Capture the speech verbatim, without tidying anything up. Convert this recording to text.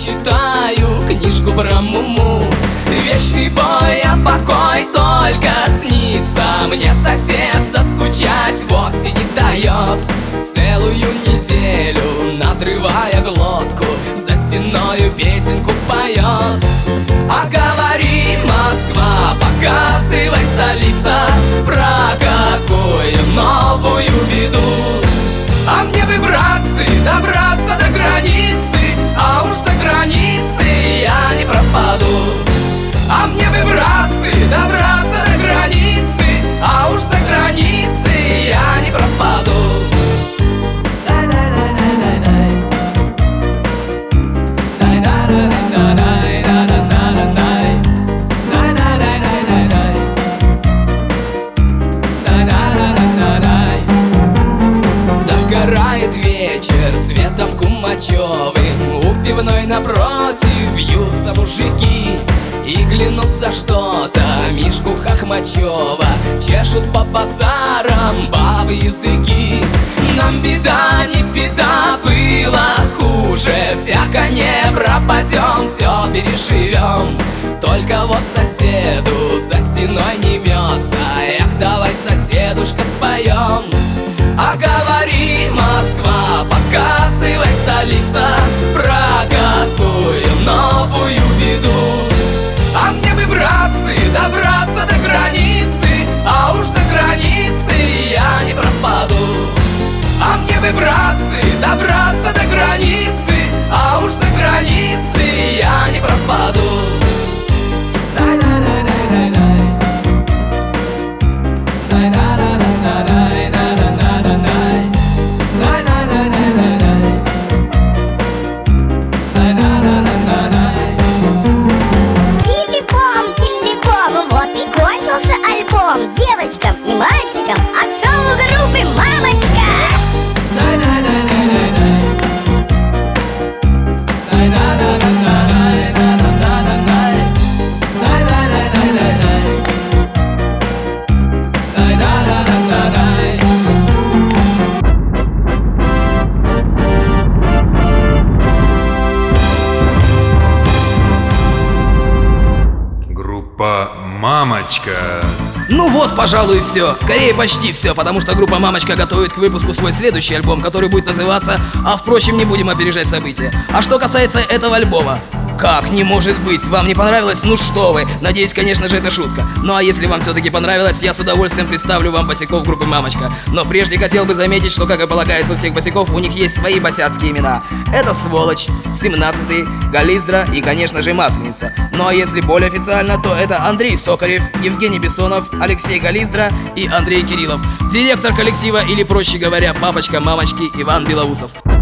читаю книжку про Муму. Вечный бой, а покой только снится. Мне сосед заскучать вовсе не дает. Целую неделю, надрывая глотку, за стеною песенку поет. А говори, Москва, показывай, столица, про какую новую беду. А мне бы, братцы, добраться до границы, а уж за границей я не пропаду. А мне бы, братцы, добраться до границы, а уж за границей я не пропаду. Догорает вечер цветом кумачевым, у пивной напротив вьются мужики и клянутся что-то Мишку Хохмачева, чешут по базарам бабы языки. Нам беда, не беда, было хуже, всяко не пропадем, все переживем. Только вот соседу за стеной не мется, эх, давай, соседушка, споем. А говори, Москва, показывай, столица, про какую новую беду. А мне бы, братцы, добраться до границы, а уж за границей я не пропаду. А мне бы, братцы, добраться до границы, а уж за границей я не пропаду. Девочкам и мальчикам от шоу группы «Мамочка». Группа «Мамочка». Ну вот, пожалуй, все. Скорее, почти все, потому что группа «Мамочка» готовит к выпуску свой следующий альбом, который будет называться «А впрочем, не будем опережать события». А что касается этого альбома, как не может быть? Вам не понравилось? Ну что вы? Надеюсь, конечно же, это шутка. Ну а если вам все-таки понравилось, я с удовольствием представлю вам босяков группы «Мамочка». Но прежде хотел бы заметить, что, как и полагается у всех босяков, у них есть свои босяцкие имена. Это Сволочь, семнадцатый, Гализдра и, конечно же, Масленица. Ну а если более официально, то это Андрей Сокарев, Евгений Бессонов, Алексей Гализдра и Андрей Кириллов. Директор коллектива, или, проще говоря, папочка мамочки, Иван Белоусов.